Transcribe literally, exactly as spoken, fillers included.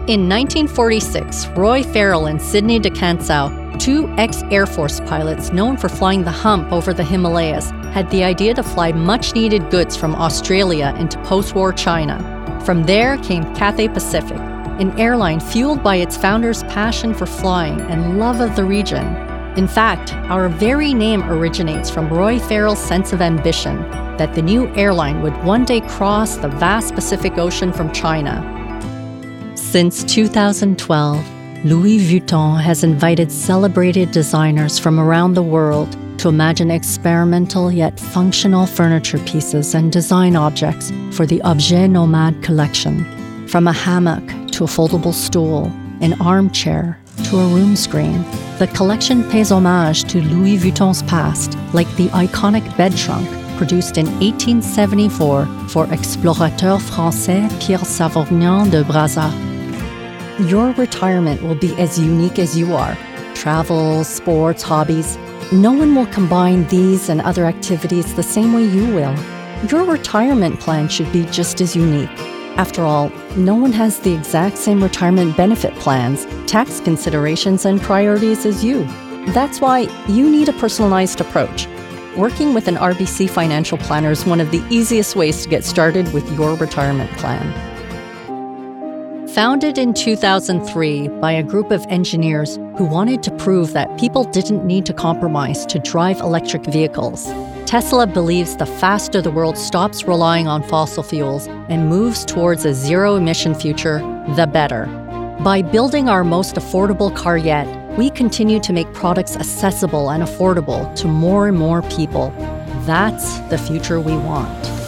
In nineteen forty-six, Roy Farrell and Sidney DeCancel, two ex-Air Force pilots known for flying the hump over the Himalayas, had the idea to fly much-needed goods from Australia into post-war China. From there came Cathay Pacific, an airline fueled by its founder's passion for flying and love of the region. In fact, our very name originates from Roy Farrell's sense of ambition that the new airline would one day cross the vast Pacific Ocean from China. Since two thousand twelve, Louis Vuitton has invited celebrated designers from around the world to imagine experimental yet functional furniture pieces and design objects for the Objet Nomade collection. From a hammock to a foldable stool, an armchair to a room screen, the collection pays homage to Louis Vuitton's past, like the iconic bed trunk produced in eighteen seventy-four for explorateur français Pierre Savorgnan de Brazza. Your retirement will be as unique as you are. Travel, sports, hobbies. No one will combine these and other activities the same way you will. Your retirement plan should be just as unique. After all, no one has the exact same retirement benefit plans, tax considerations, and priorities as you. That's why you need a personalized approach. Working with an R B C financial planner is one of the easiest ways to get started with your retirement plan. Founded in two thousand three by a group of engineers who wanted to prove that people didn't need to compromise to drive electric vehicles, Tesla believes the faster the world stops relying on fossil fuels and moves towards a zero-emission future, the better. By building our most affordable car yet, we continue to make products accessible and affordable to more and more people. That's the future we want.